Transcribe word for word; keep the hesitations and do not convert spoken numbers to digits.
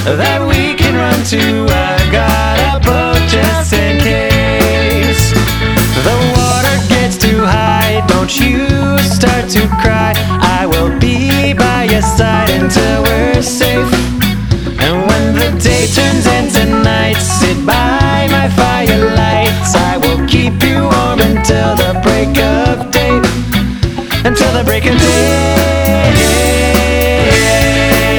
that we can run to. I've got a boat just in case the water gets too high. Don't you start to cry. I will be by your side until we're safe. And when the day turns into night, sit by my firelight. I will keep you warm until the break of day. Until the break of day.